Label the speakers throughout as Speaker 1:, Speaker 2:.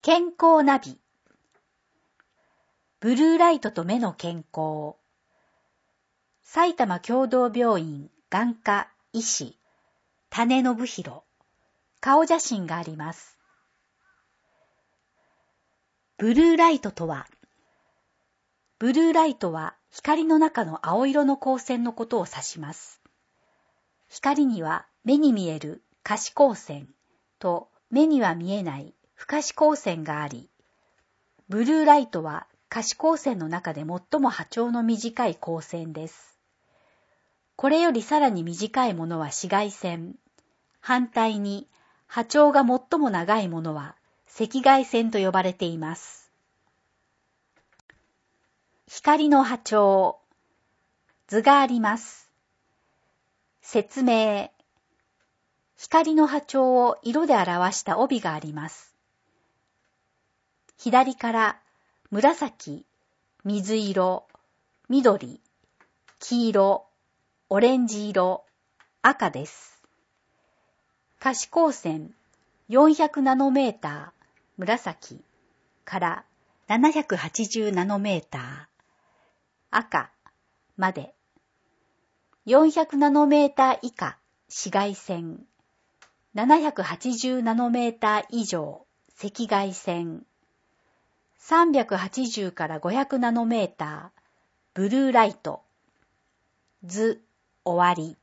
Speaker 1: 健康ナビ。ブルーライトと目の健康。埼玉協同病院眼科医師種信弘。顔写真があります。ブルーライトとは、ブルーライトは光の中の青色の光線のことを指します。光には目に見える可視光線と目には見えない不可視光線があり、ブルーライトは可視光線の中で最も波長の短い光線です。これよりさらに短いものは紫外線、反対に波長が最も長いものは赤外線と呼ばれています。光の波長。図があります。説明。光の波長を色で表した帯があります。左から紫、水色、緑、黄色、オレンジ色、赤です。可視光線400ナノメーター紫から780ナノメーター赤まで、400ナノメーター以下紫外線、780ナノメーター以上赤外線、380から500ナノメーターブルーライト。図終わり。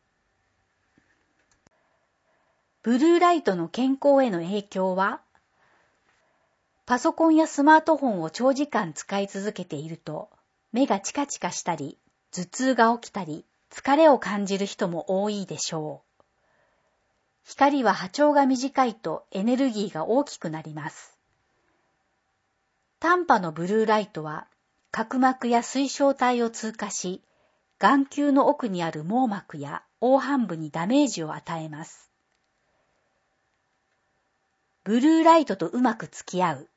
Speaker 1: ブルーライトの健康への影響は、パソコンやスマートフォンを長時間使い続けていると、目がチカチカしたり、頭痛が起きたり、疲れを感じる人も多いでしょう。光は波長が短いとエネルギーが大きくなります。短波のブルーライトは角膜や水晶体を通過し、眼球の奥にある網膜や黄斑部にダメージを与えます。ブルーライトとうまく付き合う。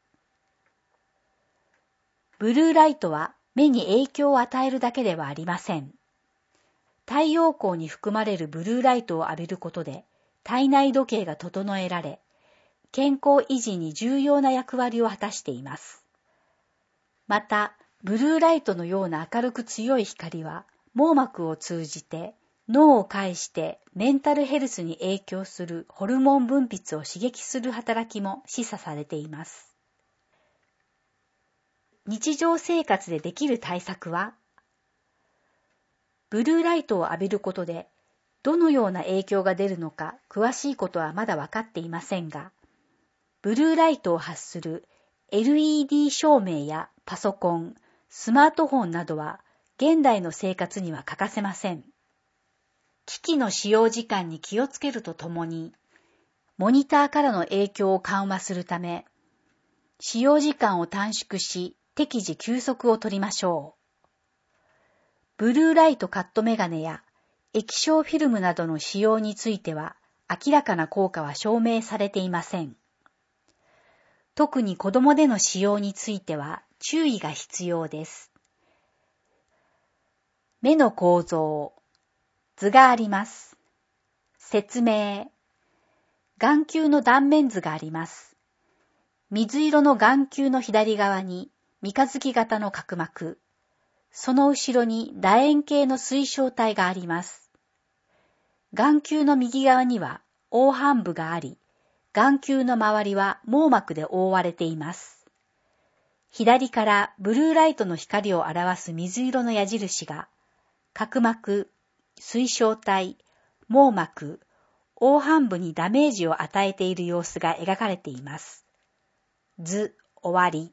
Speaker 1: ブルーライトは目に影響を与えるだけではありません。太陽光に含まれるブルーライトを浴びることで体内時計が整えられ、健康維持に重要な役割を果たしています。また、ブルーライトのような明るく強い光は、網膜を通じて脳を介してメンタルヘルスに影響するホルモン分泌を刺激する働きも示唆されています。日常生活でできる対策は、ブルーライトを浴びることでどのような影響が出るのか詳しいことはまだ分かっていませんが、ブルーライトを発する LED 照明やパソコン、スマートフォンなどは現代の生活には欠かせません。機器の使用時間に気をつけるとともに、モニターからの影響を緩和するため、使用時間を短縮し、適時休息を取りましょう。ブルーライトカットメガネや液晶フィルムなどの使用については、明らかな効果は証明されていません。特に子供での使用については注意が必要です。目の構造。図があります。説明。眼球の断面図があります。水色の眼球の左側に三日月型の角膜、その後ろに楕円形の水晶体があります。眼球の右側には黄斑部があり、眼球の周りは網膜で覆われています。左からブルーライトの光を表す水色の矢印が、角膜、水晶体、網膜、黄斑部にダメージを与えている様子が描かれています。図終わり。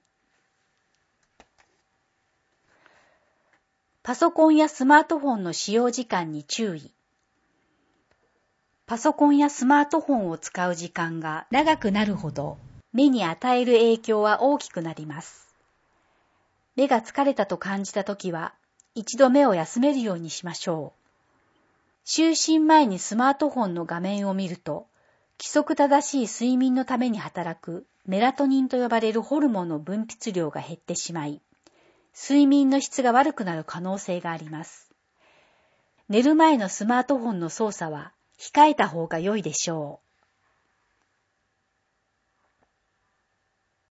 Speaker 1: パソコンやスマートフォンの使用時間に注意。パソコンやスマートフォンを使う時間が長くなるほど目に与える影響は大きくなります。目が疲れたと感じたときは一度目を休めるようにしましょう。就寝前にスマートフォンの画面を見ると、規則正しい睡眠のために働くメラトニンと呼ばれるホルモンの分泌量が減ってしまい、睡眠の質が悪くなる可能性があります。寝る前のスマートフォンの操作は控えた方が良いでしょう。